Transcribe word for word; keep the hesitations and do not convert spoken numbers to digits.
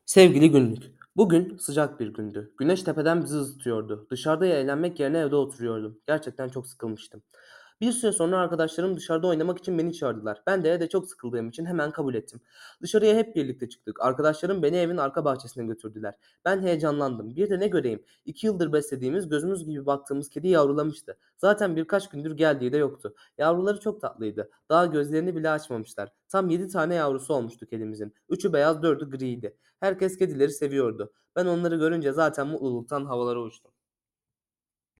Sevgili günlük. Bugün sıcak bir gündü. Güneş tepeden bizi ısıtıyordu. Dışarıda eğlenmek yerine evde oturuyordum. Gerçekten çok sıkılmıştım. Bir süre sonra arkadaşlarım dışarıda oynamak için beni çağırdılar. Ben de evde çok sıkıldığım için hemen kabul ettim. Dışarıya hep birlikte çıktık. Arkadaşlarım beni evin arka bahçesine götürdüler. Ben heyecanlandım. Bir de ne göreyim? İki yıldır beslediğimiz, gözümüz gibi baktığımız kedi yavrulamıştı. Zaten birkaç gündür geldiği de yoktu. Yavruları çok tatlıydı. Daha gözlerini bile açmamışlar. Tam yedi tane yavrusu olmuştu kedimizin. Üçü beyaz, dördü griydi. Herkes kedileri seviyordu. Ben onları görünce zaten mutluluktan havalara uçtum.